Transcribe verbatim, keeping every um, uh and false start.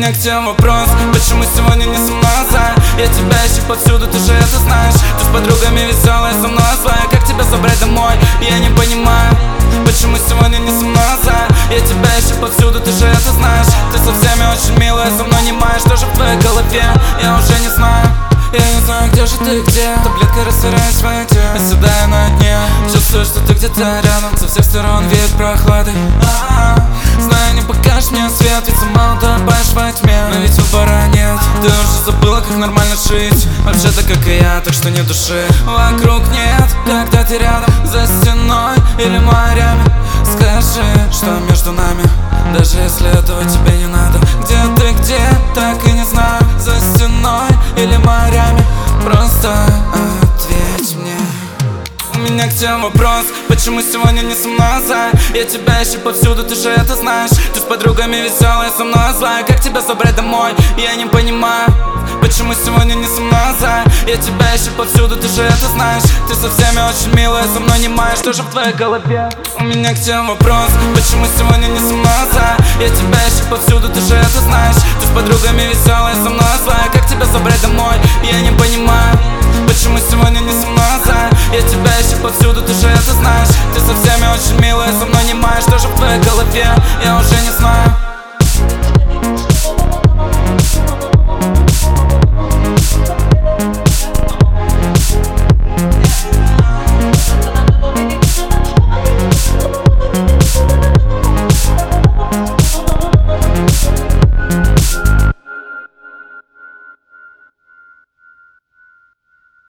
меня к тебе вопрос: почему сегодня не со мной злая? Я тебя ищу повсюду, ты же это знаешь. Ты с подругами веселая, со мной злая. Как тебя забрать домой? Я не понимаю, почему сегодня не со мной злая? Я тебя ищу повсюду, ты же это знаешь. Ты со всеми очень милая, со мной не маешь. Что же в твоей голове? Я уже не знаю. Я не знаю, где же ты, где? Таблетка растворяет свои тела. Оседаю на дне. Чувствую, что ты где-то рядом. Со всех сторон веет прохладой. А-а-а. Знаю, не покажешь мне свет, ведь сама утопаешь во тьме. Но ведь выбора нет. Ты уже забыла, как нормально жить. Вообще-то как и я, так что не души. Вокруг нет, когда ты рядом. За стеной или морями. Скажи, что между нами, даже если этого тебе не надо. Где ты, где, так и не знаю. За стеной или морями, просто ответь мне. У меня к тебе вопрос: почему сегодня не со мной злая? Я тебя ищу повсюду, ты же это знаешь. Ты с подругами веселая, со мной злая. Как тебя забрать домой? Я не понимаю, почему сегодня не со мной злая? Я тебя ищу повсюду, ты же это знаешь. Ты со всеми очень милая, со мной не маешь. Что же в твоей голове? У меня к тебе вопрос: почему сегодня не со мной злая? Я тебя ищу повсюду, ты же это знаешь. Ты с подругами веселая, со мной злая. Как тебя забрать домой? Я не понимаю, почему сегодня не со мной злая? Я тебя ищу повсюду, ты же это знаешь. Ты со всеми очень милая, со мной не маешь. Что же в твоей голове? Я уже не знаю.